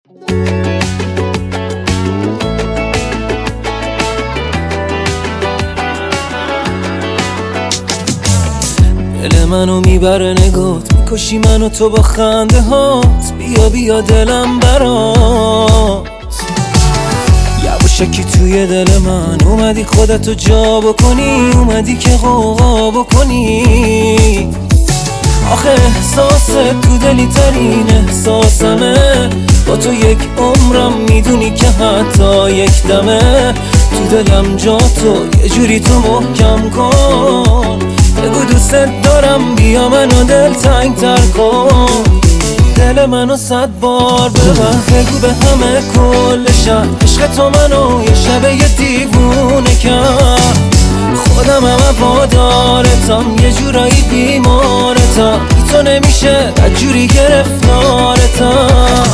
دل منو میبره نگات، میکشی منو تو با خنده هات. بیا بیا دلم برات، یواشکی توی دل من اومدی خودتو جا بکنی، اومدی که غوغا بکنی. آخه احساست تو دلی ترین احساسمه، با تو یک عمرم میدونی که حتی یک دمه. تو دلم جا تو یه جوری تو محکم کن، بگو دوست دارم بیا منو دل تنگ تر کن. دل منو 100 بار ببر، بگو به همه کل شهر عشق تو منو یه شب یه دیوونه کرد. خودم هم وادارتم، یه جورایی بیمارتم، بی تو نمیشه بدجوری گرفتارتم.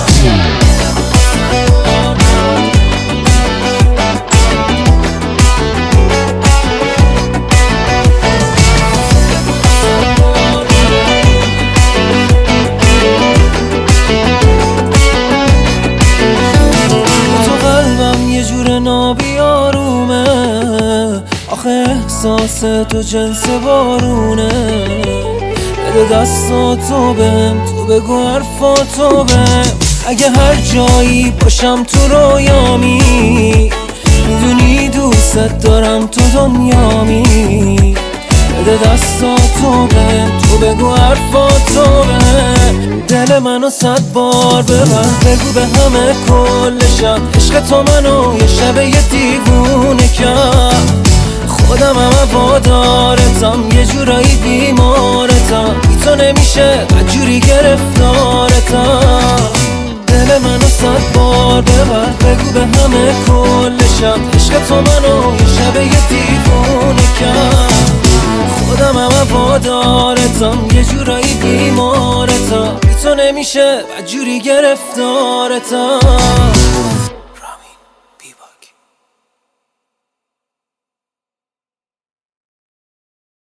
نابیارومه، آخه احساس تو جنس بارونه. بده دستاتو بهم، تو بگو حرفاتو بهم. اگه هر جایی باشم تو رویامی، میدونی دوست دارم تو دنیامی. بده دستاتو بهم، تو بگو حرفاتو بهم. دل منو 100 بار ببر، بگو به همه کل شهر عشق تو منو یه شب یه دیوونه کرد. خودم هم وادارتم، یه جورایی بیمارتم، بی تو نمیشه بدجوری گرفتارتم. دل منو 100 بار ببر، بگو به همه کل شهر عشق تو منو یه شب یه دیوونه کرد. خودم هم وادارتم، یه جورایی بیمارتم، بی تو نمیشه بدجوری گرفتارتم.